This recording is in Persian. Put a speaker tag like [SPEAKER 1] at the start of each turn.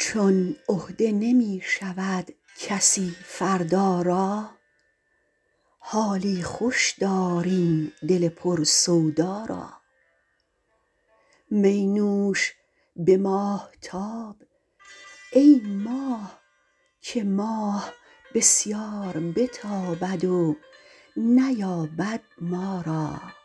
[SPEAKER 1] چون عهده نمی شود کسی فردا را، حالی خوش دار این دل پر سودا را. می نوش به ماهتاب ای ماه که ماه بسیار بتابد و نیابد ما را.